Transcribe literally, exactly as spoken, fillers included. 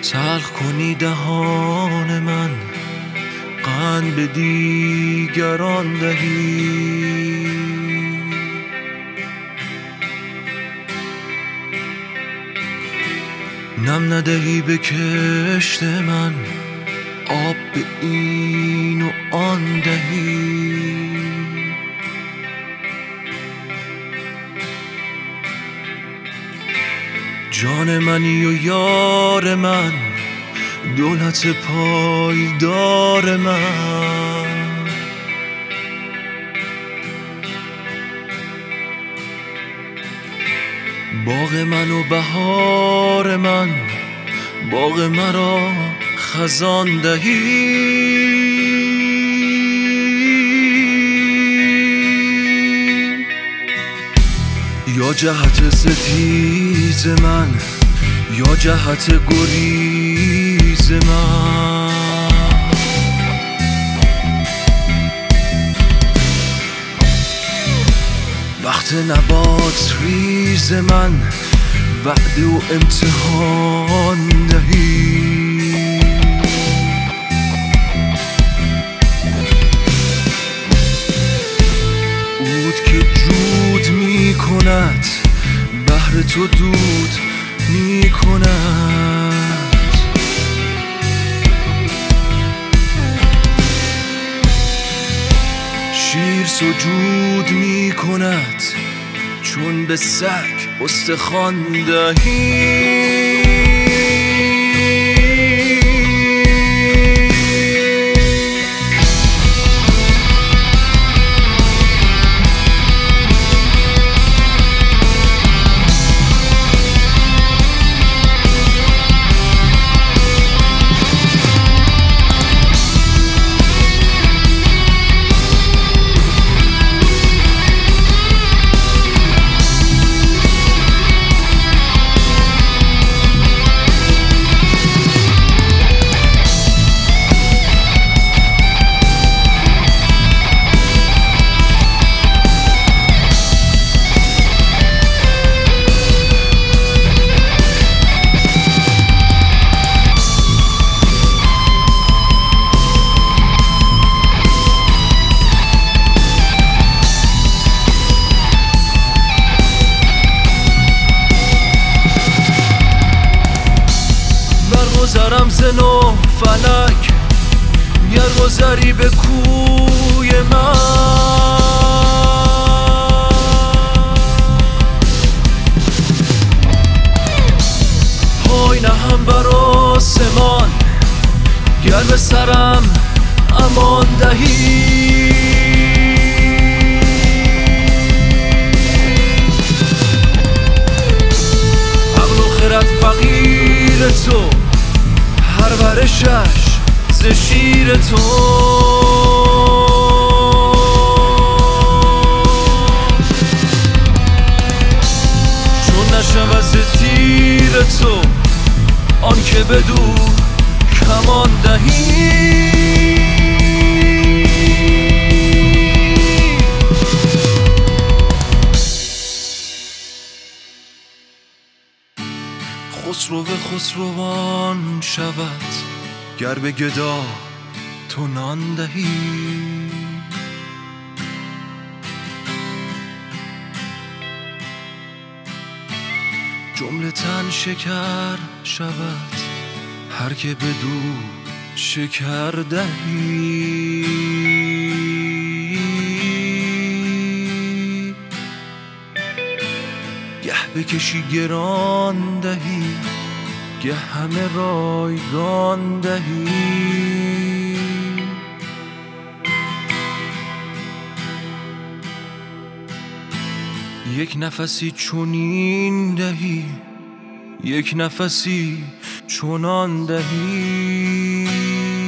تلخ کنی دهان من، قند به دیگران دهی. نم ندهی به کشت من، آب به این و آن دهی. جان منی و یار من، دولت پایدار من. باغ من و بهار من، باغ مرا خزان دهی. یا جهت ستیز من، یا جهت گریز من. وقت نبات ریز من، وعده و امتحان دهی. عود که جود می کند، بهر تو دود می کند. شیر سجود می کند، چون به سگ استخوان دهی. گذرم ز نو فلک، گر گذری به کوی من. پای نهم بر آسمان، گر به سرم امان دهی. عقل و خرد فقیر تو، پرورشش ز شیر تو. چون نشود ز تیر تو، آن که بدو کمان دهی. خسرو خسروان شود، گر به گدا تو نان دهی. جمله تن شکر شود، هر که بدو شکر دهی. گه بکشی گران دهی، گه همه رایگان دهی. یک نفسی چنین دهی، یک نفسی چنان دهی.